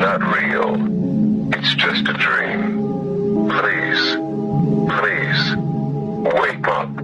not real. It's just a dream. Please, please, wake up.